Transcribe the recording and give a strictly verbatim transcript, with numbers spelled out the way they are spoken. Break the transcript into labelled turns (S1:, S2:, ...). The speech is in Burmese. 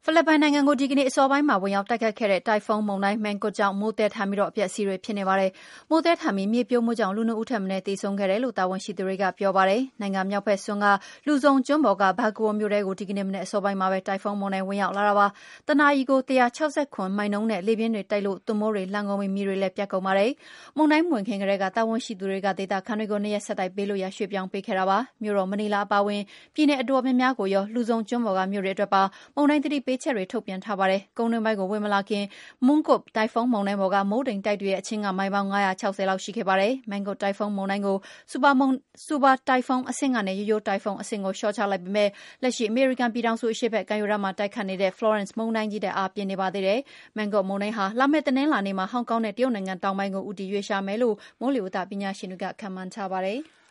S1: ဖိလစ်ပိုင်နိုင်ငံကိုဒီကနေ့အစောပိုင်းမှာဝင်ရောက်တိုက်ခတ်ခဲ့တဲ့တိုင်ဖုန်းမုန်တိုင်း Mangkhut ကြောင့်မိုးသည်းထန်ပြီးအပျက်အစီးတွေဖြစ်နေပါတယ်။မိုးသည်းထန်ပြီးမြေပြိုမှုကြောင့်လူနှစ်ဦးထက်မနည်းသေဆုံးခဲ့တယ်လို့တာဝန်ရှိသူတွေကပြောပါတယ်။နိုင်ငံမြောက်ဘက်စွန်းကလူဆုံကျွန်းပေါ်က Bacoor မြို့ထဲကိုဒီကနေ့မနက်အစောပိုင်းမှာပဲတိုင်ဖုန်းမုန်တိုင်းဝင်ရောက်လာတာပါ။တနာရီကို၁၆၇မိုင်နှုန်းနဲ့လေပြင်းတွေတိုက်လို့သွပ်မိုးတွေလှန်ကုန်ပြီးမီးတွေလည်းပြတ်ကုန်ပါတယ်။မုန်တိုင်းမဝင်ခင်ကတည်းကတာဝန်ရှိသူတွေကဒေသခံတွေကိုနှစ်ရက်ဆက်တိုက်ဘေးလွတ်ရာရွှေ့ပြောင်းပေးခဲ့တာပါ။မြို့တော်မနီလာအပါအဝင်ပြည်နယ်အတော်များများကိုရောလူဆုံကျွန်းပေါ်ကမြို့တွေအတွက်ပါမုန်တိုင်းသတိပေးချက်တွေထုတ်ပြန်ထားပါတယ်။ကုန်းတွင်းပိုင်းကိုဝင်မလာခင် Mangkhut တိုင်ဖုန်းမုန်တိုင်းပေါ်ကမိုးတိမ်တိုက်တွေရဲ့အချင်းကမိုင်ပေါင်း၅၆၀လောက်ရှိခဲ့ပါတယ်။ Mangkhut တိုင်ဖုန်းမုန်တိုင်းကိုစူပါမုန်စူပါတိုင်ဖုန်းအဆင့်ကနေရိုးရိုးတိုင်ဖုန်းအဆင့်ကိုလျှော့ချလိုက်ပေမဲ့လက်ရှိအမေရိကန်ပြည်ထောင်စုအရှေ့ဘက်ကမ်းရိုးတန်းမှာတိုက်ခတ်နေတဲ့ Florence မုန်တိုင်းကြီးထက်အားပြင်းနေပါသေးတယ်။ Mangkhut မုန်တိုင်းဟာလာမယ့်တနင်္လာနေ့မှာဟောင်ကောင်နဲ့တရုတ်နိုင်ငံတောင်ပိုင်းကိုဦးတည်ရွေ့လျားမယ်လို့မိုးလေဝသပညာရှင်တွေကခန့်မှန်းထားပါတယ်။